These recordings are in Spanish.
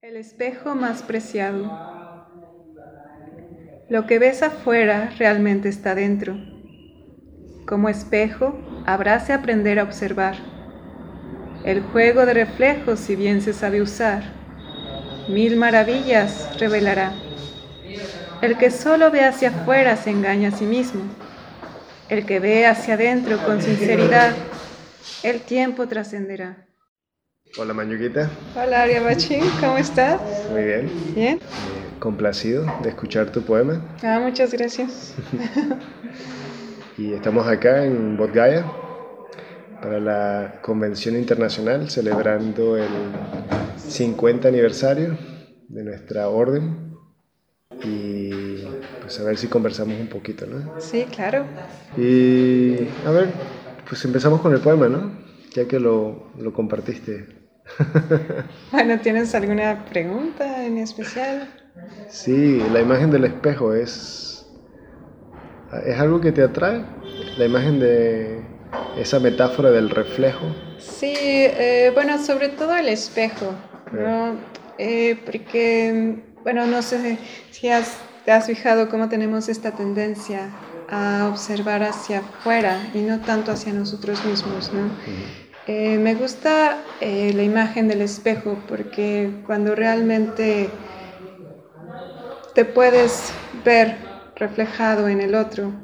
El espejo más preciado. Lo que ves afuera realmente está dentro. Como espejo, habráse aprender a observar. El juego de reflejos, si bien se sabe usar, mil maravillas revelará. El que solo ve hacia afuera se engaña a sí mismo. El que ve hacia adentro con sinceridad, el tiempo trascenderá. Hola Mayuquita. Hola Ariabachín, ¿cómo estás? Muy bien. ¿Bien? Complacido de escuchar tu poema. Muchas gracias. Y estamos acá en Bodh para la Convención Internacional celebrando el 50 aniversario de nuestra orden. Y pues a ver si conversamos un poquito, ¿no? Sí, claro. Y a ver, pues empezamos con el poema, ¿no? Ya que lo compartiste. Bueno, ¿tienes alguna pregunta en especial? Sí, la imagen del espejo ¿es algo que te atrae? La imagen de esa metáfora del reflejo. Sí, bueno, sobre todo el espejo, ¿no? Porque, bueno, no sé si te has fijado cómo tenemos esta tendencia a observar hacia afuera y no tanto hacia nosotros mismos, ¿no? Me gusta la imagen del espejo porque cuando realmente te puedes ver reflejado en el otro,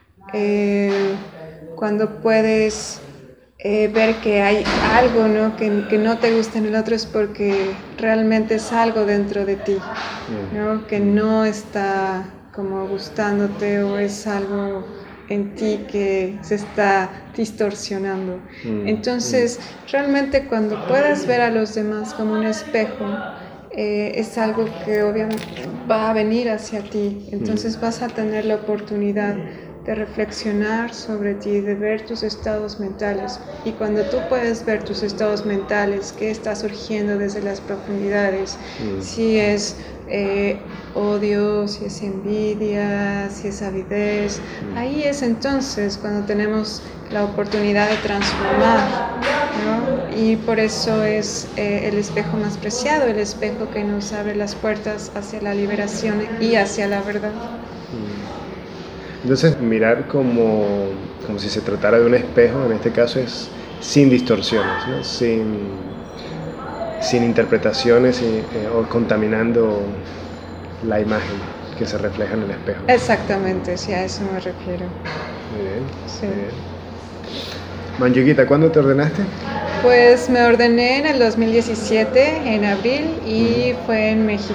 cuando puedes ver que hay algo, ¿no? Que no te gusta en el otro, es porque realmente es algo dentro de ti, ¿no? Que no está como gustándote, o es algo en ti que se está distorsionando. Entonces, realmente cuando puedas ver a los demás como un espejo, es algo que obviamente va a venir hacia ti. Entonces vas a tener la oportunidad de reflexionar sobre ti, de ver tus estados mentales. Y cuando tú puedes ver tus estados mentales, qué está surgiendo desde las profundidades, si es odio, si es envidia, si es avidez, ahí es entonces cuando tenemos la oportunidad de transformar, ¿no? Y por eso es el espejo más preciado, el espejo que nos abre las puertas hacia la liberación y hacia la verdad. Entonces, mirar como si se tratara de un espejo, en este caso, es sin distorsiones, ¿no? Sin interpretaciones o contaminando la imagen que se refleja en el espejo. Exactamente, sí, a eso me refiero. Muy bien, sí. Muy bien. Mayuquita, ¿cuándo te ordenaste? Pues me ordené en el 2017, en abril, y fue en México.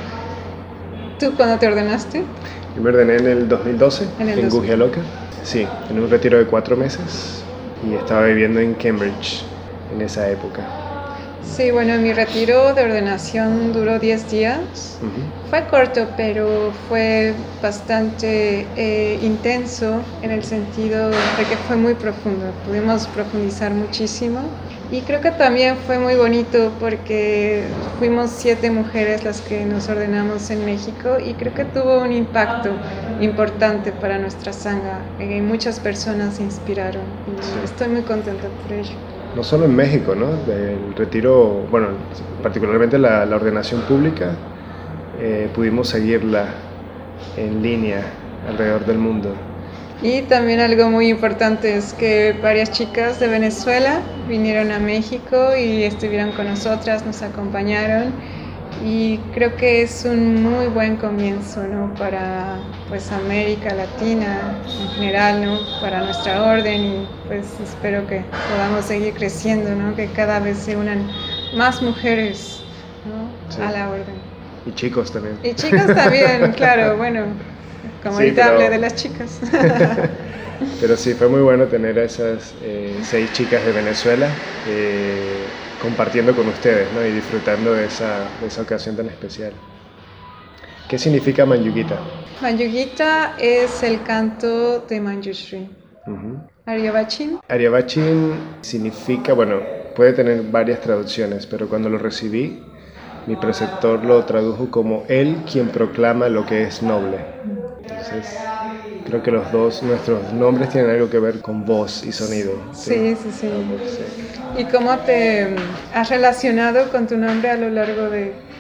¿Tú cuándo te ordenaste? Yo me ordené en el 2012, en Gugialoca. Sí, en un retiro de 4 meses, y estaba viviendo en Cambridge en esa época. Sí, bueno, mi retiro de ordenación duró 10 días. Fue corto, pero fue bastante intenso en el sentido de que fue muy profundo. Pudimos profundizar muchísimo. Y creo que también fue muy bonito porque fuimos 7 mujeres las que nos ordenamos en México, y creo que tuvo un impacto importante para nuestra sangha. Muchas personas se inspiraron y estoy muy contenta por ello. No solo en México, ¿no? El retiro, bueno, particularmente la ordenación pública, pudimos seguirla en línea alrededor del mundo. Y también algo muy importante es que varias chicas de Venezuela vinieron a México y estuvieron con nosotras, nos acompañaron, y creo que es un muy buen comienzo, ¿no? Para pues América Latina en general, ¿no? Para nuestra orden, y pues espero que podamos seguir creciendo, ¿no? Que cada vez se unan más mujeres, ¿no? Sí. A la orden. Y chicos también. Y chicos también, claro, bueno. Como sí, ahorita hablé de las chicas. Pero sí, fue muy bueno tener a esas 6 chicas de Venezuela compartiendo con ustedes, ¿no? Y disfrutando de esa ocasión tan especial. ¿Qué significa Manyugita? Manyugita es el canto de Manjushri. Ariabachín. Ariabachín significa, bueno, puede tener varias traducciones, pero cuando lo recibí, mi preceptor lo tradujo como él quien proclama lo que es noble. Entonces, creo que nuestros nombres tienen algo que ver con voz y sonido. Sí. ¿Y cómo te has relacionado con tu nombre a lo largo de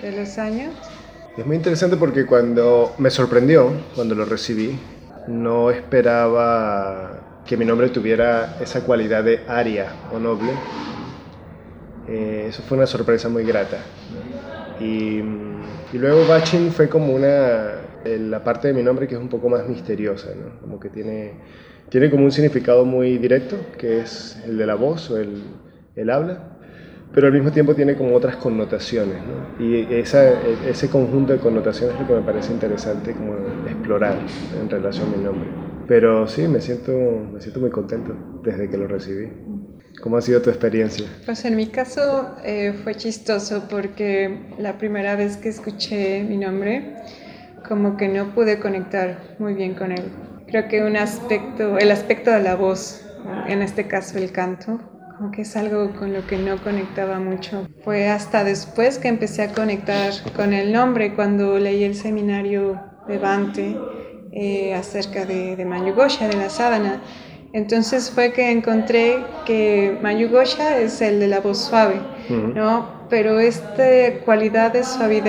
de los años. Es muy interesante porque me sorprendió cuando lo recibí, no esperaba que mi nombre tuviera esa cualidad de aria o noble. Eso fue una sorpresa muy grata. Y luego Bachin fue como la parte de mi nombre que es un poco más misteriosa, ¿no? Como que tiene como un significado muy directo, que es el de la voz o el habla, pero al mismo tiempo tiene como otras connotaciones, ¿no? Y ese conjunto de connotaciones es lo que me parece interesante como explorar en relación a mi nombre. Pero sí, me siento muy contento desde que lo recibí. ¿Cómo ha sido tu experiencia? Pues en mi caso fue chistoso porque la primera vez que escuché mi nombre, como que no pude conectar muy bien con él. Creo que el aspecto de la voz, en este caso el canto, como que es algo con lo que no conectaba mucho. Fue hasta después que empecé a conectar con el nombre, cuando leí el seminario de Bhante acerca de Manjughosha, de la sadhana. Entonces fue que encontré que Manjughosha es el de la voz suave, ¿no? Pero esta cualidad de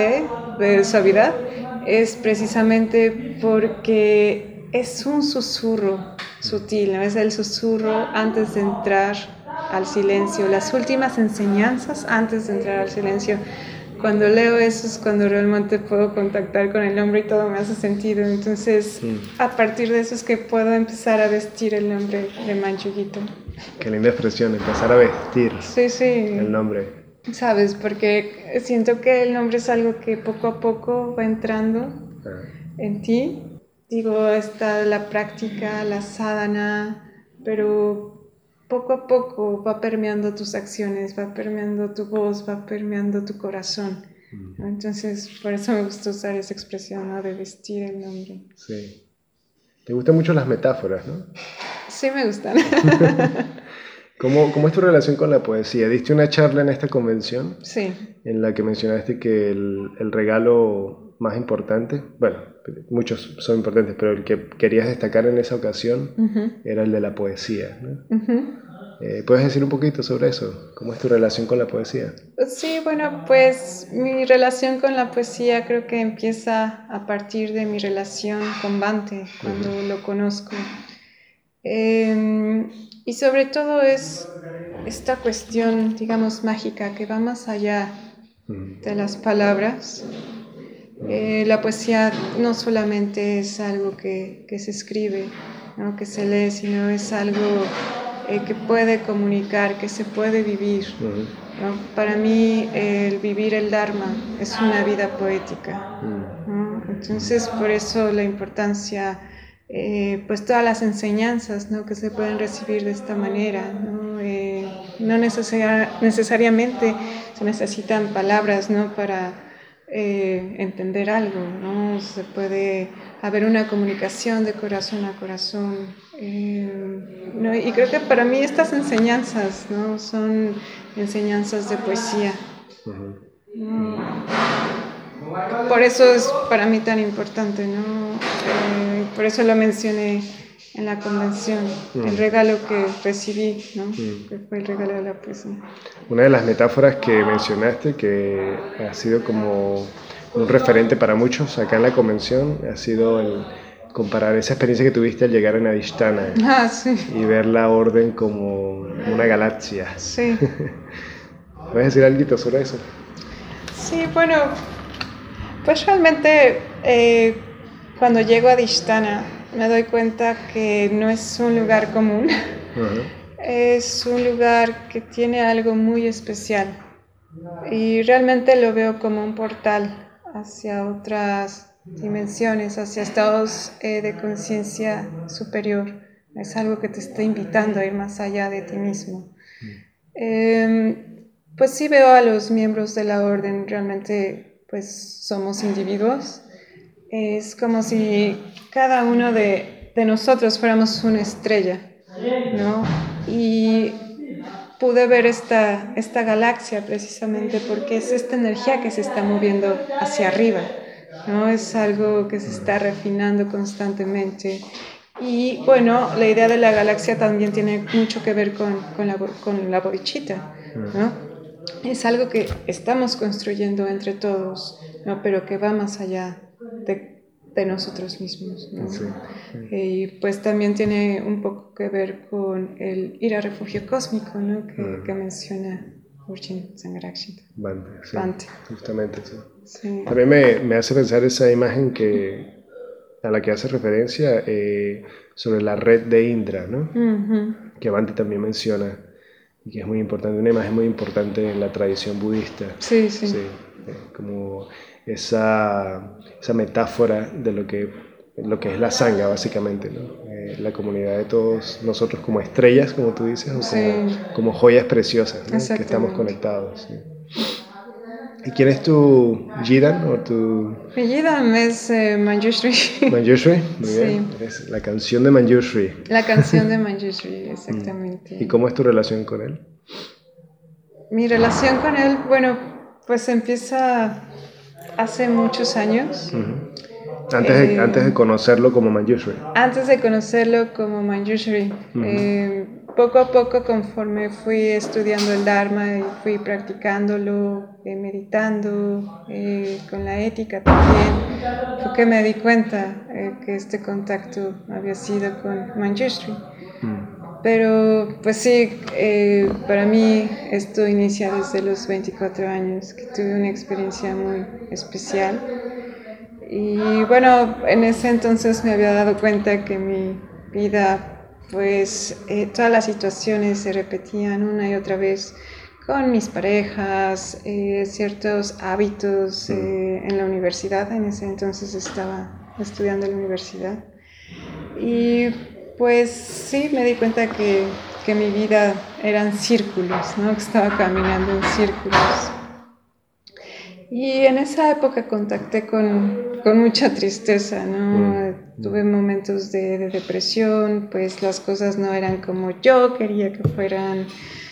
suavidad es precisamente porque es un susurro sutil, ¿no? Es el susurro antes de entrar al silencio, las últimas enseñanzas antes de entrar al silencio. Cuando leo eso es cuando realmente puedo contactar con el nombre y todo me hace sentido. Entonces, a partir de eso es que puedo empezar a vestir el nombre de Manjughito. Qué linda expresión, empezar a vestir el nombre. Sabes, porque siento que el nombre es algo que poco a poco va entrando en ti. Digo, está la práctica, la sadhana, pero poco a poco va permeando tus acciones, va permeando tu voz, va permeando tu corazón. ¿No? Entonces, por eso me gusta usar esa expresión, ¿no? De vestir el nombre. Sí. Te gustan mucho las metáforas, ¿no? Sí, me gustan. ¿Cómo es tu relación con la poesía? Diste una charla en esta convención en la que mencionaste que el regalo más importante, bueno, muchos son importantes, pero el que querías destacar en esa ocasión era el de la poesía, ¿no? ¿Puedes decir un poquito sobre eso? ¿Cómo es tu relación con la poesía? Sí, bueno, pues mi relación con la poesía creo que empieza a partir de mi relación con Bhante, cuando lo conozco. Y sobre todo es esta cuestión, digamos, mágica que va más allá de las palabras. La poesía no solamente es algo que se escribe, ¿no? Que se lee, sino es algo que puede comunicar, que se puede vivir, ¿no? Para mí el vivir el Dharma es una vida poética, ¿no? Entonces por eso la importancia, pues todas las enseñanzas, ¿no? Que se pueden recibir de esta manera, ¿no? No necesariamente se necesitan palabras, ¿no? Para entender algo, ¿no? Se puede haber una comunicación de corazón a corazón, ¿no? Y creo que para mí estas enseñanzas, ¿no? Son enseñanzas de poesía. Por eso es para mí tan importante, ¿no? Por eso lo mencioné en la convención, el regalo que recibí, ¿no? Que fue el regalo de la poesía. Una de las metáforas que mencionaste, que ha sido como un referente para muchos acá en la convención, ha sido el comparar esa experiencia que tuviste al llegar en Adhisthana y ver la orden como una galaxia. Sí. ¿Puedes decir algo sobre eso? Sí, bueno, pues realmente cuando llego a Adhisthana me doy cuenta que no es un lugar común. Es un lugar que tiene algo muy especial y realmente lo veo como un portal hacia otras dimensiones, hacia estados de conciencia superior. Es algo que te está invitando a ir más allá de ti mismo. Pues sí veo a los miembros de la orden, realmente pues somos individuos. Es como si cada uno de nosotros fuéramos una estrella, ¿no? Y pude ver esta galaxia precisamente porque es esta energía que se está moviendo hacia arriba, ¿no? Es algo que se está refinando constantemente. Y bueno, la idea de la galaxia también tiene mucho que ver con la bodichita, ¿no? es algo que estamos construyendo entre todos, ¿no? Pero que va más allá de nosotros mismos, ¿no? Sí. Y pues también tiene un poco que ver con el ir a refugio cósmico, ¿no? Que menciona Urchin Sangharakshita. Bhante, sí, Bhante. justamente, sí. Sí. También me hace pensar esa imagen a la que hace referencia sobre la red de Indra, ¿no? Que Bhante también menciona y que es muy importante, una imagen muy importante en la tradición budista. Sí. Como esa metáfora de lo que es la sangha, básicamente, ¿no? La comunidad de todos nosotros como estrellas, como tú dices, o como joyas preciosas, ¿no? Que estamos conectados. ¿Sí? ¿Y quién es tu Jidan o tu...? Mi Jidan es Manjushri. Manjushri, muy bien. Es la canción de Manjushri. La canción de Manjushri, exactamente. ¿Y cómo es tu relación con él? Mi relación con él, bueno, pues empieza hace muchos años. Antes de conocerlo como Manjushri. Antes de conocerlo como Manjushri. Poco a poco, conforme fui estudiando el Dharma y fui practicándolo, meditando, con la ética también, fue que me di cuenta que este contacto había sido con Manjushri. Pero pues sí, para mí esto inicia desde los 24 años, que tuve una experiencia muy especial. Y bueno, en ese entonces me había dado cuenta que mi vida, pues todas las situaciones se repetían una y otra vez con mis parejas, ciertos hábitos en la universidad. En ese entonces estaba estudiando en la universidad. Y pues sí, me di cuenta que mi vida eran círculos, ¿no? Que estaba caminando en círculos. Y en esa época contacté con mucha tristeza, ¿no? Tuve momentos de depresión, pues las cosas no eran como yo quería que fueran.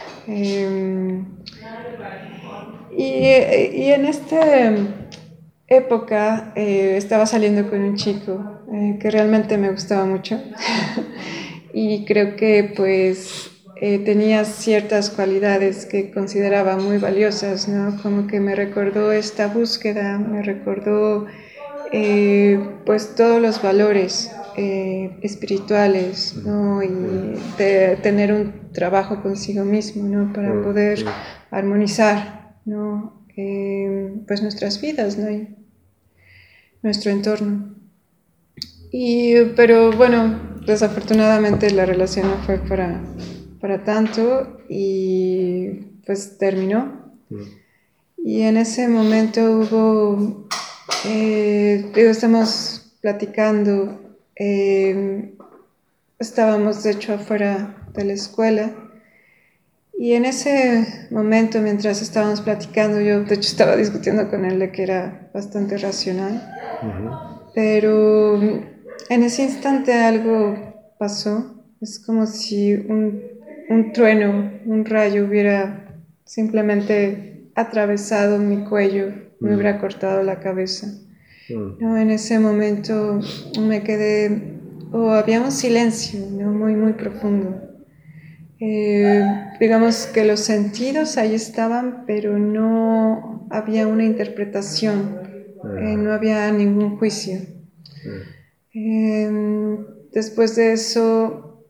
Y en esta época estaba saliendo con un chico que realmente me gustaba mucho y creo que pues tenía ciertas cualidades que consideraba muy valiosas, ¿no? Como que me recordó esta búsqueda, me recordó pues todos los valores espirituales, ¿no? Y de tener un trabajo consigo mismo, ¿no? Para poder armonizar, ¿no? Pues nuestras vidas, ¿no? Y nuestro entorno. Pero bueno, desafortunadamente la relación no fue para tanto y pues terminó. Y en ese momento hubo, estamos platicando, estábamos de hecho afuera de la escuela y en ese momento mientras estábamos platicando yo de hecho estaba discutiendo con él de que era bastante racional, pero en ese instante algo pasó, es como si un trueno, un rayo hubiera simplemente atravesado mi cuello, me hubiera cortado la cabeza. ¿No? En ese momento me quedé, había un silencio, ¿no? Muy, muy profundo. Digamos que los sentidos ahí estaban, pero no había una interpretación, no había ningún juicio. Después de eso,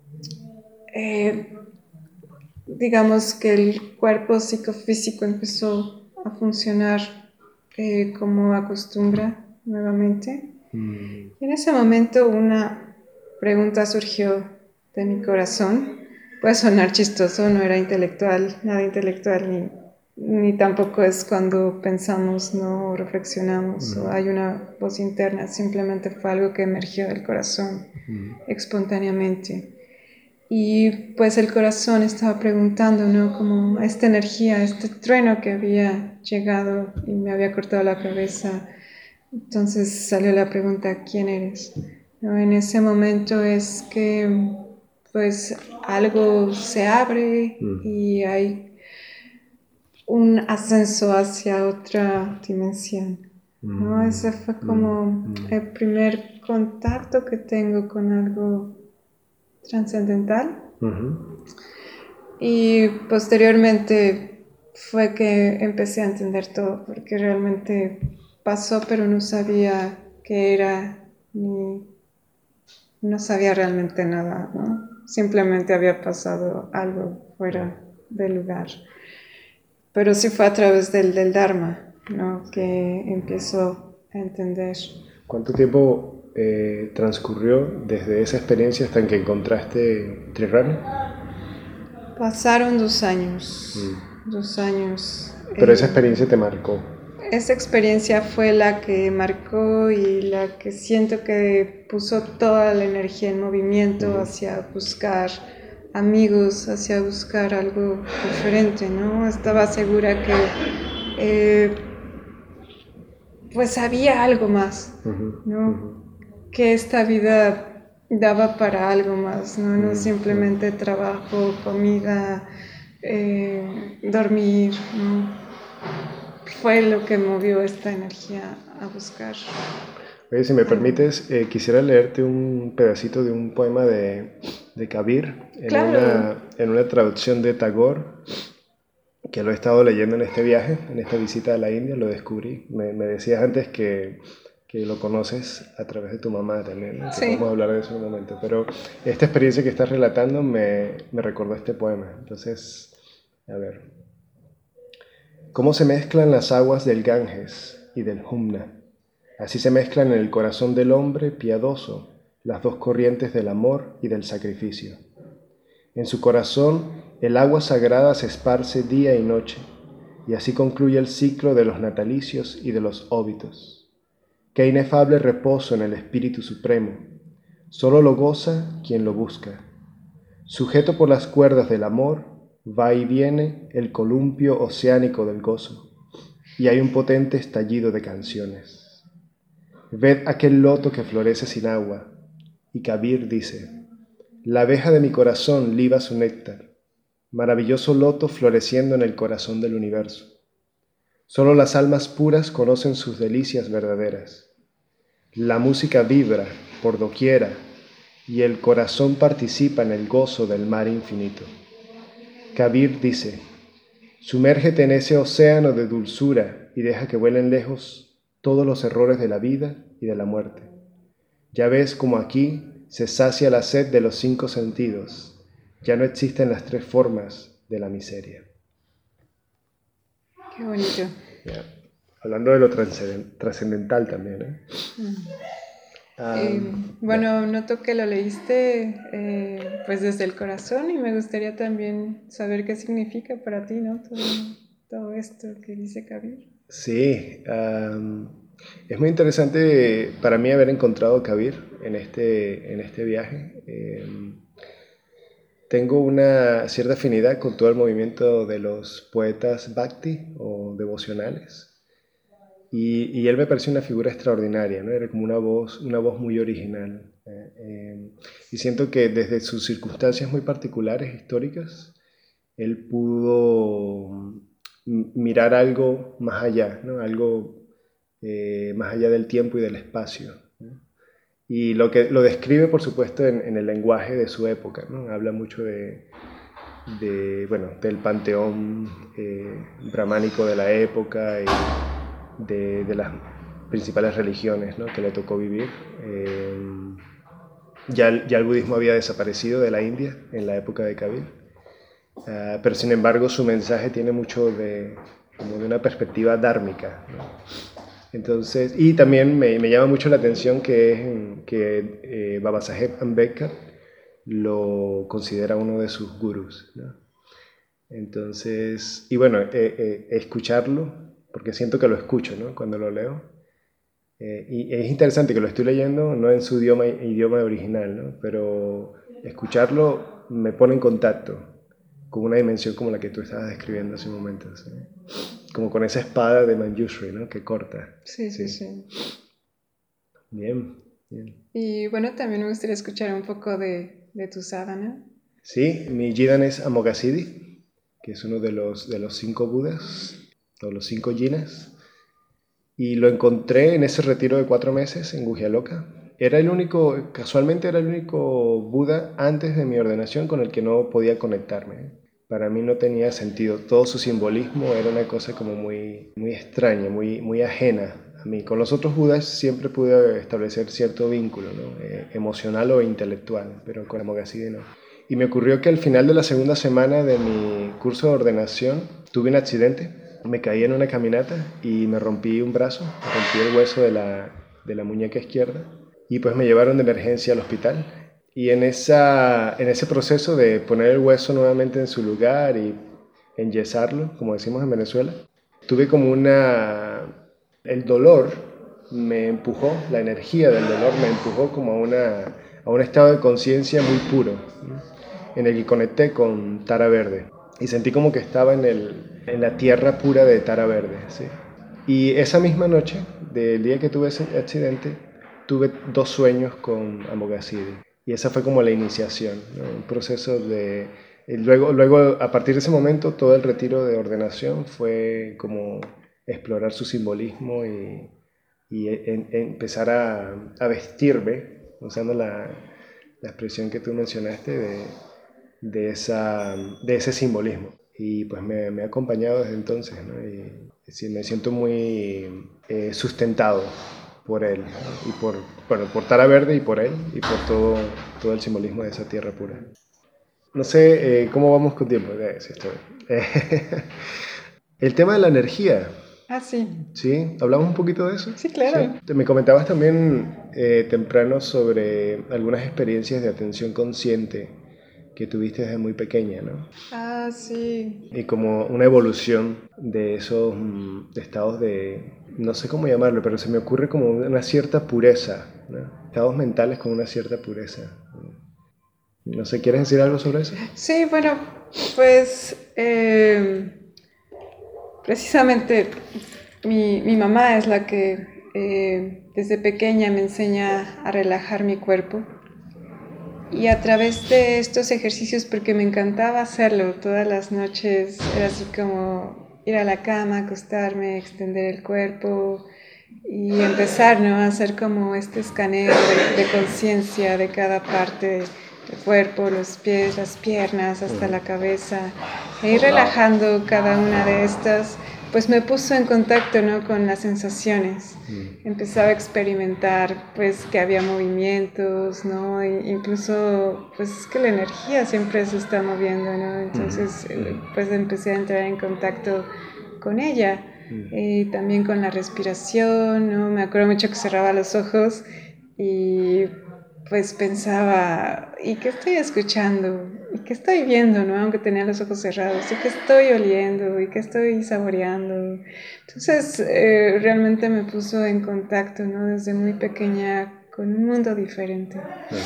digamos que el cuerpo psicofísico empezó a funcionar como acostumbra nuevamente. Y en ese momento una pregunta surgió de mi corazón. Puede sonar chistoso, no era intelectual, nada intelectual, ni tampoco es cuando pensamos, ¿no? O reflexionamos, o hay una voz interna, simplemente fue algo que emergió del corazón espontáneamente. Y pues el corazón estaba preguntando, ¿no? Como esta energía, este trueno que había llegado y me había cortado la cabeza. Entonces salió la pregunta, ¿quién eres? ¿No? En ese momento es que pues algo se abre y hay un ascenso hacia otra dimensión, ¿no? Ese fue como el primer contacto que tengo con algo trascendental. Y posteriormente fue que empecé a entender todo, porque realmente pasó, pero no sabía qué era, ni no sabía realmente nada, ¿no? Simplemente había pasado algo fuera del lugar. Pero sí fue a través del Dharma, ¿no? Que empezó a entender. ¿Cuánto tiempo transcurrió desde esa experiencia hasta que encontraste Trirani? Pasaron 2 años, 2 años. Pero esa experiencia te marcó. Esa experiencia fue la que marcó y la que siento que puso toda la energía en movimiento hacia buscar amigos, hacia buscar algo diferente, ¿no? Estaba segura que pues había algo más, ¿no? Que esta vida daba para algo más, ¿no? No simplemente trabajo, comida, dormir, ¿no? Fue lo que movió esta energía a buscar. Oye, si me permites, quisiera leerte un pedacito de un poema de Kabir Claro. en una traducción de Tagore, que lo he estado leyendo en este viaje, en esta visita a la India, lo descubrí. Me decías antes que lo conoces a través de tu mamá también, ¿no? Sí. Vamos a hablar de eso en un momento. Pero esta experiencia que estás relatando me recordó este poema. Entonces, a ver. ¿Cómo se mezclan las aguas del Ganges y del Jumna? Así se mezclan en el corazón del hombre piadoso las dos corrientes del amor y del sacrificio. En su corazón el agua sagrada se esparce día y noche, y así concluye el ciclo de los natalicios y de los óbitos. Qué inefable reposo en el Espíritu Supremo. Solo lo goza quien lo busca. Sujeto por las cuerdas del amor, va y viene el columpio oceánico del gozo, y hay un potente estallido de canciones. Ved aquel loto que florece sin agua, y Kabir dice: la abeja de mi corazón liba su néctar, maravilloso loto floreciendo en el corazón del universo. Solo las almas puras conocen sus delicias verdaderas. La música vibra por doquiera, y el corazón participa en el gozo del mar infinito. Kabir dice: sumérgete en ese océano de dulzura y deja que vuelen lejos todos los errores de la vida y de la muerte. Ya ves como aquí se sacia la sed de los 5 sentidos. Ya no existen las 3 formas de la miseria. Qué bonito. Yeah. Hablando de lo trascendental también, ¿eh? Bueno, noto que lo leíste pues desde el corazón y me gustaría también saber qué significa para ti, ¿no? Todo esto que dice Kabir. Sí, es muy interesante para mí haber encontrado a Kabir en este viaje. Tengo una cierta afinidad con todo el movimiento de los poetas bhakti o devocionales. Y él me pareció una figura extraordinaria, ¿no? Era como una voz muy original. Y siento que desde sus circunstancias muy particulares, históricas, él pudo mirar algo más allá, ¿no? Algo más allá del tiempo y del espacio, ¿no? Y lo describe, por supuesto, en el lenguaje de su época, ¿no? Habla mucho bueno, del panteón brahmánico de la época y de las principales religiones, ¿no? Que le tocó vivir. Ya el budismo había desaparecido de la India en la época de Kabir, pero sin embargo su mensaje tiene mucho como de una perspectiva dármica, ¿no? Entonces, y también me llama mucho la atención que Babasaheb Ambedkar lo considera uno de sus gurús, ¿no? Entonces, y bueno, escucharlo, porque siento que lo escucho, ¿no? Cuando lo leo. Y es interesante que lo estoy leyendo no en su idioma original, ¿no? Pero escucharlo me pone en contacto con una dimensión como la que tú estabas describiendo hace un momento, ¿sí? Como con esa espada de Manjushri, ¿no? Que corta. Sí. Bien. Y bueno, también me gustaría escuchar un poco de tu sadhana. Sí, mi Jidan es Amoghasiddhi, que es uno de los 5 Budas, o los 5 jinas. Y lo encontré en ese retiro de 4 meses en Guhyaloka. Casualmente era el único Buda antes de mi ordenación con el que no podía conectarme. para mí no tenía sentido. Todo su simbolismo era una cosa como muy, muy extraña, muy ajena a mí. Con los otros Budas siempre pude establecer cierto vínculo, ¿no? Emocional o intelectual, pero con Amoghasiddhi no. Y me ocurrió que al final de la segunda semana de mi curso de ordenación tuve un accidente. Me caí en una caminata y me rompí un brazo, me rompí el hueso de la muñeca izquierda y pues me llevaron de emergencia al hospital. Y en ese proceso de poner el hueso nuevamente en su lugar y enyesarlo, como decimos en Venezuela, tuve como el dolor me empujó, la energía del dolor me empujó como a un estado de conciencia muy puro, ¿no? En el que conecté con Tara Verde y sentí como que estaba en la tierra pura de Tara Verde, ¿sí? Y esa misma noche, del día que tuve ese accidente, tuve 2 sueños con Amoghasiddhi. Y esa fue como la iniciación, ¿no? Un proceso de... Luego, a partir de ese momento, todo el retiro de ordenación fue como explorar su simbolismo y empezar a vestirme, usando la expresión que tú mencionaste de ese simbolismo. Y pues me ha acompañado desde entonces, ¿no? Y sí, me siento muy sustentado por él, ¿no? Y por Tara Verde y por él, y por todo el simbolismo de esa tierra pura. No sé cómo vamos con tiempo. Sí, estoy bien. El tema de la energía. Ah, sí. ¿Sí? ¿Hablamos un poquito de eso? Sí, claro. ¿Sí? Me comentabas también temprano sobre algunas experiencias de atención consciente que tuviste desde muy pequeña, ¿no? Ah, sí. Y como una evolución de esos estados de, no sé cómo llamarlo, pero se me ocurre como una cierta pureza, ¿no? Estados mentales con una cierta pureza. No sé, ¿quieres decir algo sobre eso? Sí, bueno, pues precisamente mi mamá es la que desde pequeña me enseña a relajar mi cuerpo. Y a través de estos ejercicios, porque me encantaba hacerlo todas las noches, era así como ir a la cama, acostarme, extender el cuerpo y empezar, ¿no? A hacer como este escaneo de conciencia de cada parte del cuerpo, los pies, las piernas, hasta la cabeza, e ir relajando cada una de estas, pues me puso en contacto, ¿no? Con las sensaciones. Empezaba a experimentar, pues, que había movimientos, ¿no? E incluso, pues, es que la energía siempre se está moviendo, ¿no? Entonces, pues, empecé a entrar en contacto con ella. También con la respiración, ¿no? Me acuerdo mucho que cerraba los ojos y pues pensaba, ¿y qué estoy escuchando? ¿Y qué estoy viendo, no? Aunque tenía los ojos cerrados, ¿y qué estoy oliendo? ¿Y qué estoy saboreando? Entonces, realmente me puso en contacto, ¿no? Desde muy pequeña con un mundo diferente.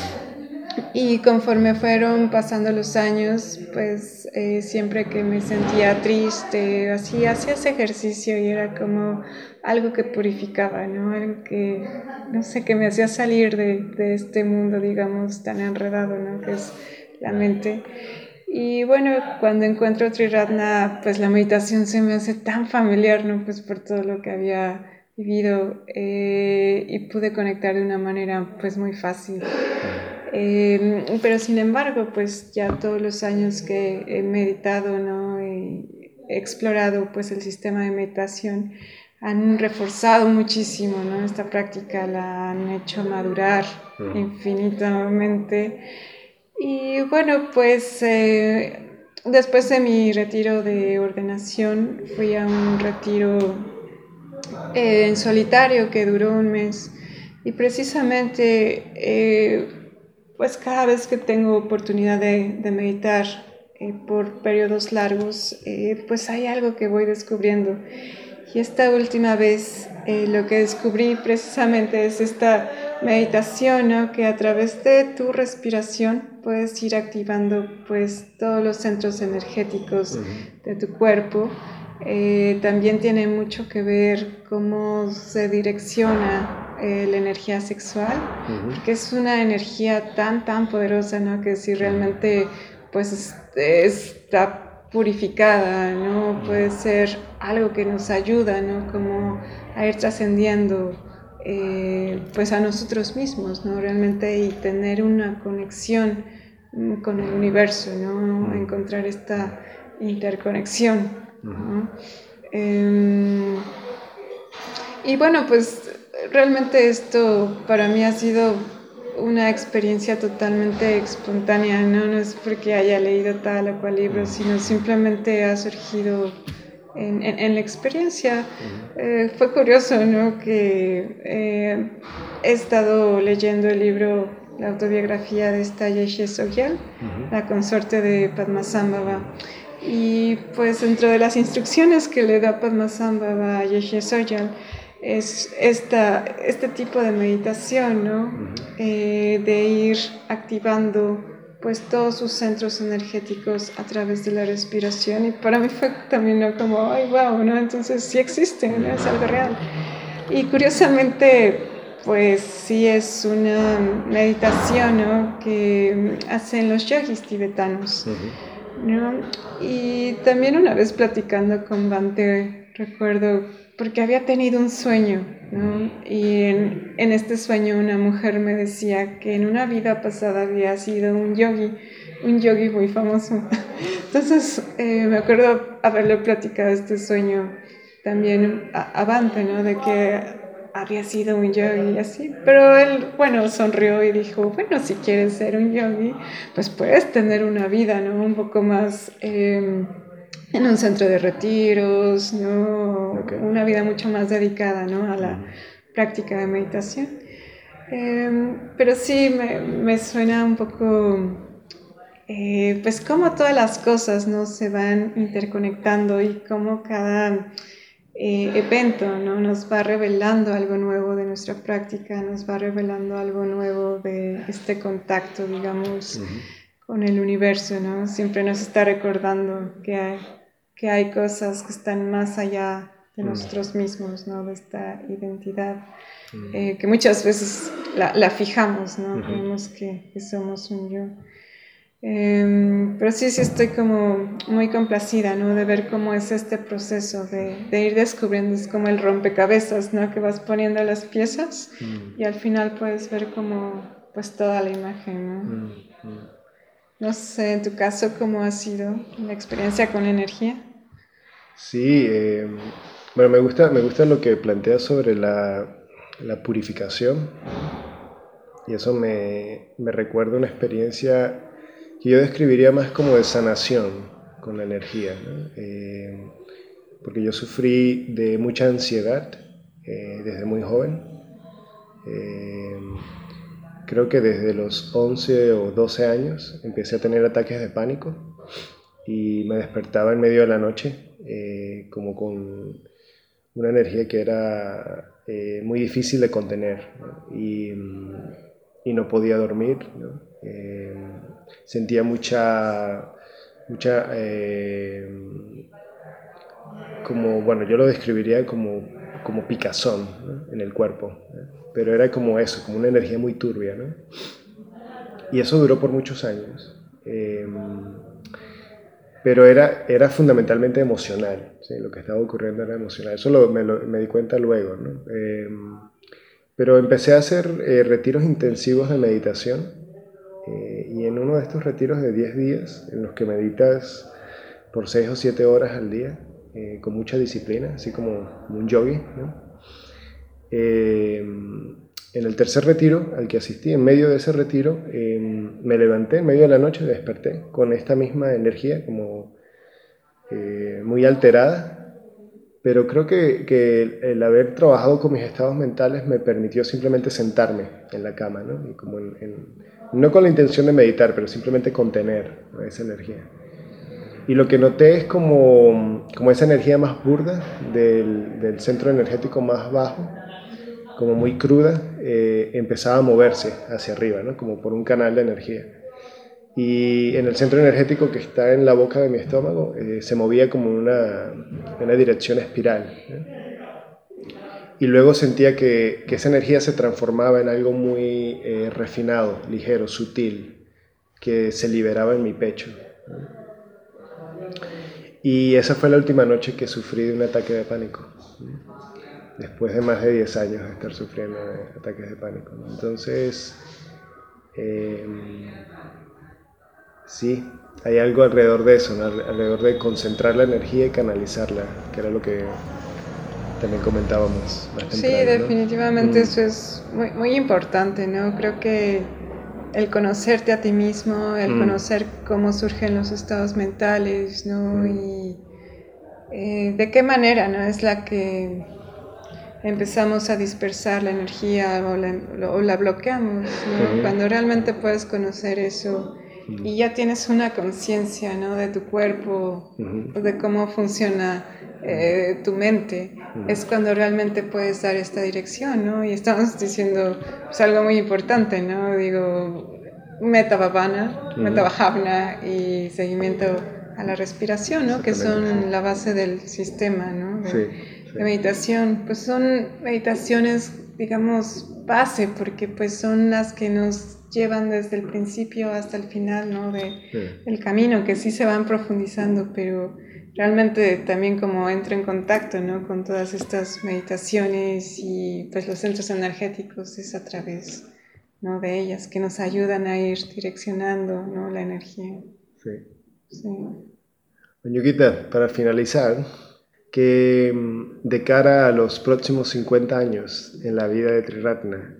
Y conforme fueron pasando los años, pues siempre que me sentía triste, hacía ese ejercicio y era como algo que purificaba, ¿no? Algo que, no sé, que me hacía salir de este mundo, digamos, tan enredado, ¿no? Que es la mente. Y bueno, cuando encuentro Triratna, pues la meditación se me hace tan familiar, ¿no? Pues por todo lo que había vivido y pude conectar de una manera pues muy fácil. Pero sin embargo, pues ya todos los años que he meditado, ¿no? He explorado pues el sistema de meditación, han reforzado muchísimo, ¿no? Esta práctica la han hecho madurar infinitamente. Y bueno, pues después de mi retiro de ordenación, fui a un retiro en solitario que duró un mes. Y precisamente pues cada vez que tengo oportunidad de meditar por periodos largos, pues hay algo que voy descubriendo. Y esta última vez lo que descubrí precisamente es esta meditación, ¿no? Que a través de tu respiración puedes ir activando pues todos los centros energéticos de tu cuerpo. También tiene mucho que ver cómo se direcciona la energía sexual, porque es una energía tan poderosa, ¿no? Que si realmente pues está purificada, ¿no? Puede ser algo que nos ayuda, ¿no? Como a ir trascendiendo pues a nosotros mismos, ¿no? Realmente y tener una conexión con el universo, ¿no? Encontrar esta interconexión, ¿no? Y bueno, pues realmente esto para mí ha sido una experiencia totalmente espontánea, ¿no? No es porque haya leído tal o cual libro, sino simplemente ha surgido en la experiencia. Fue curioso, ¿no? Que he estado leyendo el libro, la autobiografía de esta Yeshe Sogyal, la consorte de Padmasambhava. Y pues dentro de las instrucciones que le da Padmasambhava a Yeshe Sogyal, es este tipo de meditación, ¿no? De ir activando pues todos sus centros energéticos a través de la respiración, y para mí fue también, ¿no? Como, ay, wow, ¿no? Entonces sí existe, ¿no? Es algo real. Y curiosamente, pues sí es una meditación, ¿no? Que hacen los yogis tibetanos, ¿no? Y también una vez platicando con Bante, recuerdo, porque había tenido un sueño, ¿no? Y en este sueño una mujer me decía que en una vida pasada había sido un yogi muy famoso. Entonces me acuerdo haberle platicado este sueño también a Bante, ¿no? De que había sido un yogi y así, pero él, bueno, sonrió y dijo, bueno, si quieres ser un yogi, pues puedes tener una vida, ¿no? Un poco más en un centro de retiros, ¿no? Okay. Una vida mucho más dedicada, ¿no? A la práctica de meditación. Pero sí me suena un poco, pues cómo todas las cosas, ¿no? Se van interconectando y cómo cada evento, ¿no? Nos va revelando algo nuevo de nuestra práctica, nos va revelando algo nuevo de este contacto, digamos, con el universo, ¿no? Siempre nos está recordando que hay cosas que están más allá de nosotros mismos, ¿no? De esta identidad que muchas veces la fijamos, ¿no? Creemos que somos un yo. Pero sí estoy como muy complacida, ¿no? De ver cómo es este proceso de ir descubriendo, es como el rompecabezas, ¿no? Que vas poniendo las piezas y al final puedes ver como pues toda la imagen, ¿no? No sé, en tu caso, ¿cómo ha sido la experiencia con la energía? Sí, bueno, me gusta lo que planteas sobre la purificación, y eso me recuerda una experiencia que yo describiría más como de sanación con la energía, ¿no? Porque yo sufrí de mucha ansiedad desde muy joven. Eh, Creo que desde los 11 o 12 años empecé a tener ataques de pánico y me despertaba en medio de la noche como con una energía que era muy difícil de contener, ¿no? Y no podía dormir, ¿no? Sentía mucha como, bueno, yo lo describiría como picazón, ¿no? En el cuerpo, ¿no? Pero era como eso, como una energía muy turbia, ¿no? Y eso duró por muchos años. Pero era fundamentalmente emocional, ¿sí? Lo que estaba ocurriendo era emocional. Eso me di cuenta luego, ¿no? Pero empecé a hacer retiros intensivos de meditación, y en uno de estos retiros de 10 días, en los que meditas por 6 o 7 horas al día, con mucha disciplina, así como un yogi, ¿no? En el tercer retiro al que asistí, en medio de ese retiro, me levanté en medio de la noche, desperté con esta misma energía, como muy alterada, pero creo que el haber trabajado con mis estados mentales me permitió simplemente sentarme en la cama, ¿no? Y como no con la intención de meditar, pero simplemente contener, ¿no? Esa energía. Y lo que noté es como esa energía más burda del centro energético más bajo, como muy cruda, empezaba a moverse hacia arriba, ¿no? Como por un canal de energía. Y en el centro energético que está en la boca de mi estómago se movía como una dirección espiral, ¿no? Y luego sentía que esa energía se transformaba en algo muy refinado, ligero, sutil, que se liberaba en mi pecho, ¿no? Y esa fue la última noche que sufrí de un ataque de pánico, ¿no? Después de más de 10 años de estar sufriendo de ataques de pánico, ¿no? Entonces, Sí, hay algo alrededor de eso, ¿no? Alrededor de concentrar la energía y canalizarla, que era lo que también comentábamos más temprano, Sí, definitivamente eso es muy, muy importante, ¿no? Creo que el conocerte a ti mismo, el conocer cómo surgen los estados mentales, ¿no? Y de qué manera, ¿no? Es la que empezamos a dispersar la energía o la bloqueamos, ¿no? Cuando realmente puedes conocer eso y ya tienes una conciencia, ¿no? De tu cuerpo, de cómo funciona tu mente, es cuando realmente puedes dar esta dirección, ¿no? Y estamos diciendo pues, algo muy importante, ¿no? Digo, meta bhavana y seguimiento a la respiración, ¿no? Que son la base del sistema, ¿no? De meditación. Pues son meditaciones, digamos, base, porque pues son las que nos llevan desde el principio hasta el final, ¿no? Del camino, que sí se van profundizando, pero realmente también como entro en contacto, ¿no? Con todas estas meditaciones y pues los centros energéticos es a través, ¿no? De ellas que nos ayudan a ir direccionando, ¿no? La energía. Sí. Ñuquita, para finalizar, que de cara a los próximos 50 años en la vida de Triratna,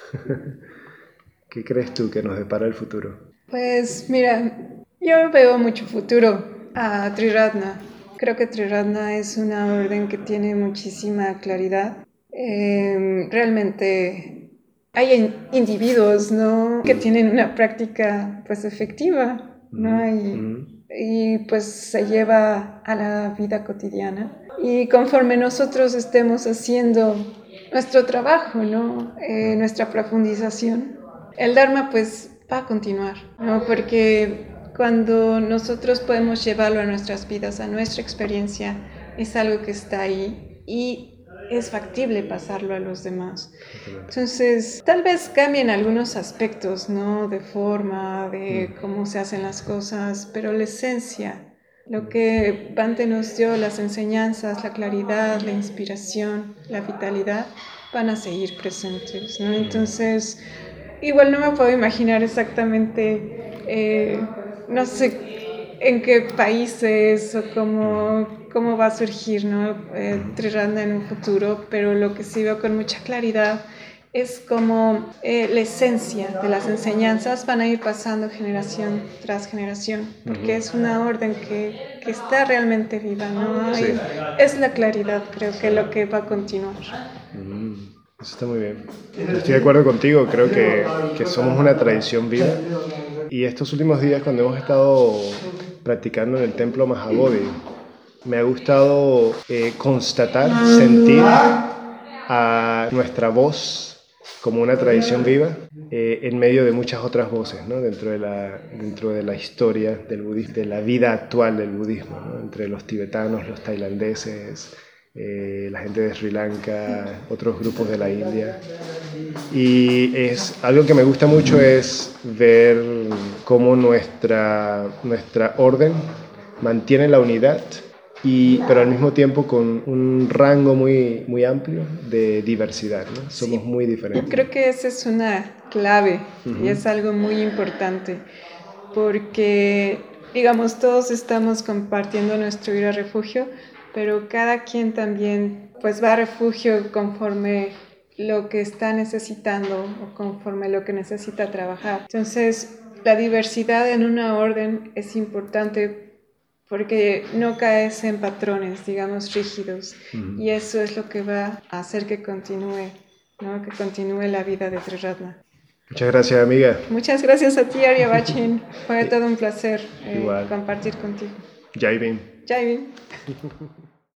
¿qué crees tú que nos depara el futuro? Pues mira, yo veo mucho futuro a Triratna. Creo que Triratna es una orden que tiene muchísima claridad. Realmente hay individuos, ¿no? Que tienen una práctica pues efectiva, ¿no? Y pues se lleva a la vida cotidiana. Y conforme nosotros estemos haciendo nuestro trabajo, ¿no? Nuestra profundización, el Dharma pues va a continuar, ¿no? Porque cuando nosotros podemos llevarlo a nuestras vidas, a nuestra experiencia, es algo que está ahí y es factible pasarlo a los demás. Entonces, tal vez cambien algunos aspectos, ¿no? De forma, de cómo se hacen las cosas, pero la esencia, lo que Bhante nos dio, las enseñanzas, la claridad, la inspiración, la vitalidad, van a seguir presentes, ¿no? Entonces, igual no me puedo imaginar exactamente, no sé en qué países o cómo va a surgir, ¿no? Triratna en un futuro, pero lo que sí veo con mucha claridad es como la esencia de las enseñanzas van a ir pasando generación tras generación, porque es una orden que está realmente viva, ¿no? Sí. Es la claridad, creo que lo que va a continuar. Eso está muy bien. Yo estoy de acuerdo contigo, creo que somos una tradición viva. Y estos últimos días, cuando hemos estado practicando en el templo Mahabodhi, me ha gustado constatar, sentir a nuestra voz como una tradición viva en medio de muchas otras voces, ¿no? dentro de la historia del budismo, de la vida actual del budismo, ¿no? Entre los tibetanos, los tailandeses, la gente de Sri Lanka, otros grupos de la India. Y es algo que me gusta mucho es ver cómo nuestra orden mantiene la unidad, pero al mismo tiempo con un rango muy, muy amplio de diversidad, ¿no? Somos muy diferentes. Creo que esa es una clave y es algo muy importante porque, digamos, todos estamos compartiendo nuestro ir a refugio, pero cada quien también pues va a refugio conforme lo que está necesitando o conforme lo que necesita trabajar. Entonces, la diversidad en una orden es importante porque no caes en patrones, digamos, rígidos, y eso es lo que va a hacer que continúe, ¿no? Que continúe la vida de Triratna. Muchas gracias, amiga. Muchas gracias a ti, Aryabhachin. Fue todo un placer compartir contigo. Jai Bhim. Jai Bhim.